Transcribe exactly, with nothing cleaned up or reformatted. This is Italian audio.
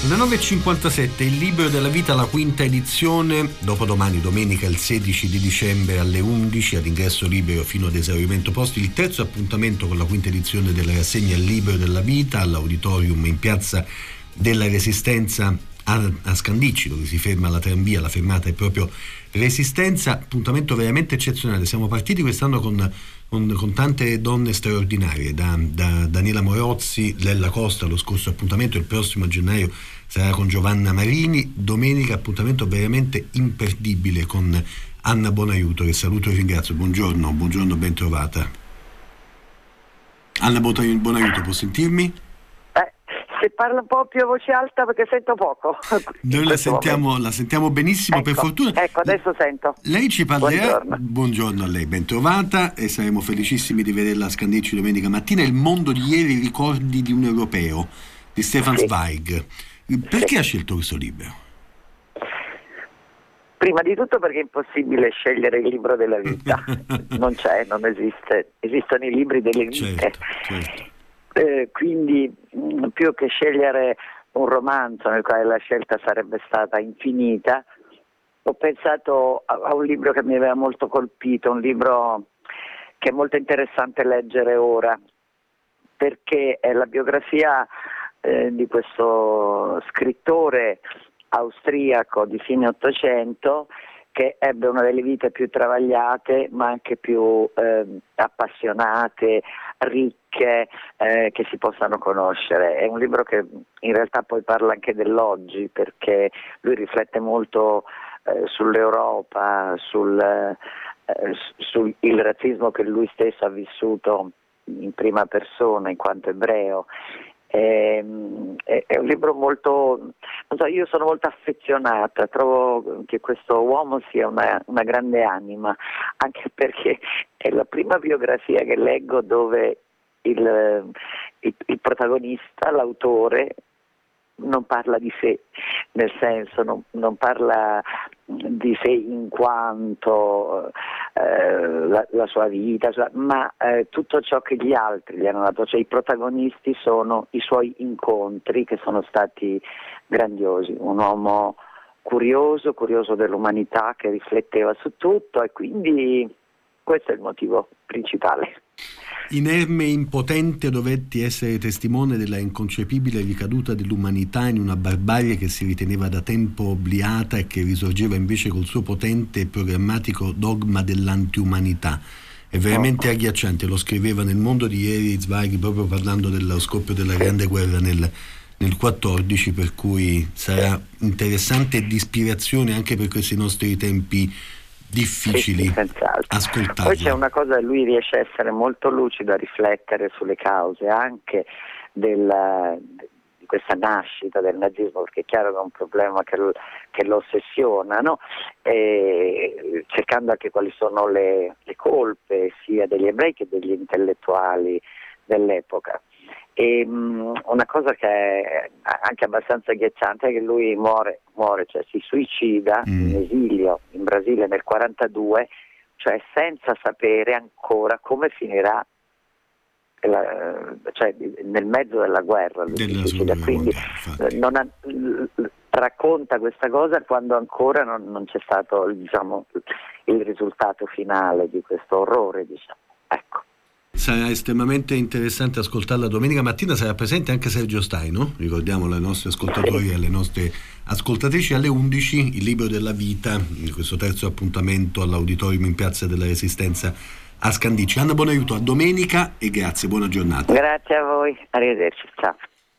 Le nove e cinquantasette, il libro della vita, la quinta edizione, dopodomani, domenica il sedici di dicembre alle undici, ad ingresso libero fino ad esaurimento posti, il terzo appuntamento con la quinta edizione della rassegna Il libro della vita all'auditorium in piazza della Resistenza a, a Scandicci, dove si ferma la tranvia. La fermata è proprio Resistenza, appuntamento veramente eccezionale. Siamo partiti quest'anno con Con, con tante donne straordinarie, da, da Daniela Morozzi, Lella Costa, lo scorso appuntamento. Il prossimo a gennaio sarà con Giovanna Marini. Domenica appuntamento veramente imperdibile con Anna Bonaiuto, che saluto e ringrazio. Buongiorno, buongiorno, ben trovata. Anna Bonaiuto, può sentirmi? Se parla un po' più a voce alta, perché sento poco. Noi la sentiamo, la sentiamo benissimo, ecco, per fortuna. Ecco, adesso sento. Lei ci parlerà. Buongiorno. Buongiorno a lei, ben trovata, e saremo felicissimi di vederla a Scandicci domenica mattina. Il mondo di ieri, ricordi di un europeo, di Stefan sì. Zweig. Perché sì. ha scelto questo libro? Prima di tutto perché è impossibile scegliere il libro della vita. Non c'è, non esiste. Esistono i libri delle vite. Certo, certo. Eh, quindi mh, più che scegliere un romanzo nel quale la scelta sarebbe stata infinita, ho pensato a, a un libro che mi aveva molto colpito, un libro che è molto interessante leggere ora, perché è la biografia eh, di questo scrittore austriaco di fine Ottocento, che ebbe una delle vite più travagliate ma anche più eh, appassionate, ricche, eh, che si possano conoscere. È un libro che in realtà poi parla anche dell'oggi, perché lui riflette molto eh, sull'Europa, sul, eh, sul il razzismo che lui stesso ha vissuto in prima persona in quanto ebreo. È, è un libro molto, non so, io sono molto affezionata, trovo che questo uomo sia una, una grande anima, anche perché è la prima biografia che leggo dove il, il, il protagonista, l'autore, non parla di sé, nel senso non, non parla di sé in quanto eh, la, la sua vita, ma eh, tutto ciò che gli altri gli hanno dato, cioè i protagonisti sono i suoi incontri, che sono stati grandiosi. Un uomo curioso, curioso dell'umanità, che rifletteva su tutto, e quindi questo è il motivo principale. Inerme e impotente dovetti essere testimone della inconcepibile ricaduta dell'umanità in una barbarie che si riteneva da tempo obliata e che risorgeva invece col suo potente e programmatico dogma dell'antiumanità. È veramente agghiacciante, lo scriveva nel Mondo di ieri Zweig, proprio parlando dello scoppio della Grande Guerra nel, nel quattordici, per cui sarà interessante e di ispirazione anche per questi nostri tempi difficili, sì, ascoltarlo. Poi c'è una cosa, lui riesce a essere molto lucido, a riflettere sulle cause anche della, di questa nascita del nazismo, perché è chiaro che è un problema che, lo, che lo ossessiona, no? E cercando anche quali sono le, le colpe sia degli ebrei che degli intellettuali dell'epoca. E um, una cosa che è anche abbastanza agghiacciante è che lui muore, muore cioè si suicida mm. in esilio in Brasile nel quarantadue, cioè senza sapere ancora come finirà, la, cioè nel mezzo della guerra lui si suicida, quindi non ha, racconta questa cosa quando ancora non, non c'è stato, diciamo, il risultato finale di questo orrore, diciamo. Ecco. Sarà estremamente interessante ascoltarla domenica mattina. Sarà presente anche Sergio Staino, ricordiamolo ai nostri ascoltatori e alle nostre ascoltatrici, alle undici, il libro della vita, in questo terzo appuntamento all'auditorium in piazza della Resistenza a Scandicci. Anna Bonaiuto, a domenica e grazie, buona giornata. Grazie a voi, arrivederci, ciao.